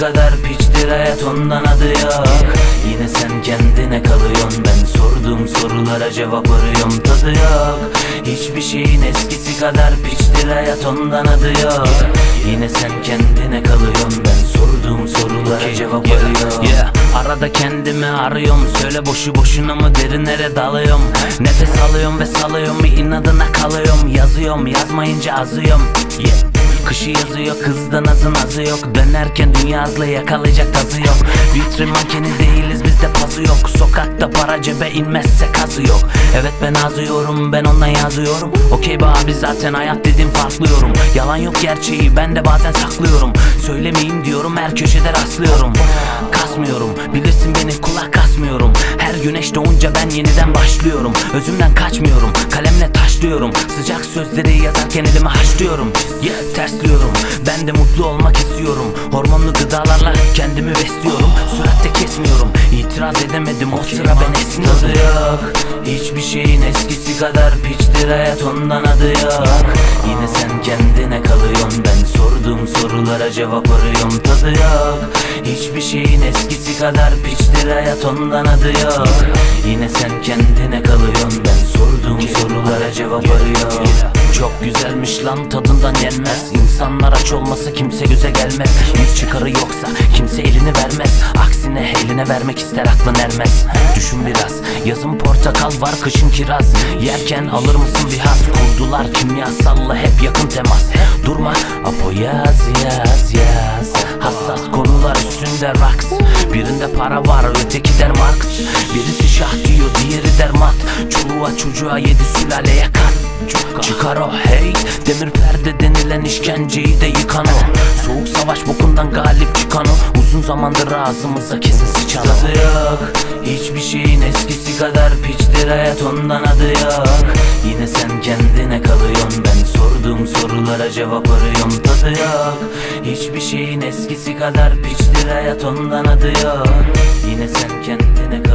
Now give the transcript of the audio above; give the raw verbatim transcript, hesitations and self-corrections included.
kadar piçtir hayat, ondan adı yok. Yine sen kendine kalıyorsun, ben sorduğum sorulara cevap arıyorum, tadı yok. Hiçbir şeyin eskisi kadar piçtir hayat, ondan adı yok. Yine sen kendine kalıyorsun, ben sorduğum sorulara cevap arıyorum. Yeah. Arada kendimi arıyorum, söyle boşu boşuna mı derinlere dalıyorum. Nefes alıyorum ve salıyorum, bir inadına kalıyorum. Yazıyorum, yazmayınca azıyorum. Yeah. Kışı yazıyor, kızdan azın azı yok. Dönerken dünya hızla yakalayacak tazı yok. Vitrin mankeni değiliz, bizde pazı yok. Sokakta para cebe inmezse kazı yok. Evet ben azıyorum, ben ondan yazıyorum. Okey be abi, zaten hayat dediğim farklı yorum. Yalan yok, gerçeği ben de bazen saklıyorum. Söylemeyeyim diyorum, her köşede rastlıyorum. Kasmıyorum, bilirsin beni, kulak asmıyorum. Her güneş doğunca ben yeniden başlıyorum. Özümden kaçmıyorum, kalemle taşlıyorum. Sıcak sözleri yazarken elimi haşlıyorum. Yeah, tersliyorum, ben de mutlu olmak istiyorum. Hormonlu gıdalarla kendimi besliyorum. Süratte kesmiyorum, itiraz edemedim, o sıra ben esniyorum. Tadı yok, hiçbir şeyin eskisi kadar piçtir hayat, ondan adı yok. Yine sen kendine kalıyorsun, ben sorduğum sorulara cevap arıyorum, tadı yok. Hiçbir şeyin eskisi kadar piçtir hayat, ondan adı yok. Yine sen kendine kalıyorsun, ben sorduğum sorulara cevap arıyorum. Çok güzelmiş lan, tadından yenmez. İnsanlar aç olmasa kimse göze gelmez. Yüz çıkarı yoksa kimse elini vermez. Aksine eline vermek ister, aklın ermez. Düşün biraz, yazın portakal var, kışın kiraz. Yerken alır mısın bir haz? Kurdular kimyasalla hep yakın temas. Durma Apo, yaz yaz yaz. Hassas konular üstünde raks. Birinde para var, öteki der Marx. Birisi şah diyor, diğeri der mat. Çoluğa çocuğa yedi sülaleye kat. Çıkar o hey, demir perde denilen işkenceyi de yıkan o. Soğuk savaş bokundan galip çıkan o. Uzun zamandır ağzımıza kesin sıçan o. Tadı yok, hiçbir şeyin eskisi kadar piçtir hayat, ondan adı yok. Yine sen kendine kalıyorsun, ben sorduğum sorulara cevap arıyorum, tadı yok. Hiçbir şeyin eskisi kadar piçtir hayat, ondan adı yok. Yine sen kendine kalıyorsun.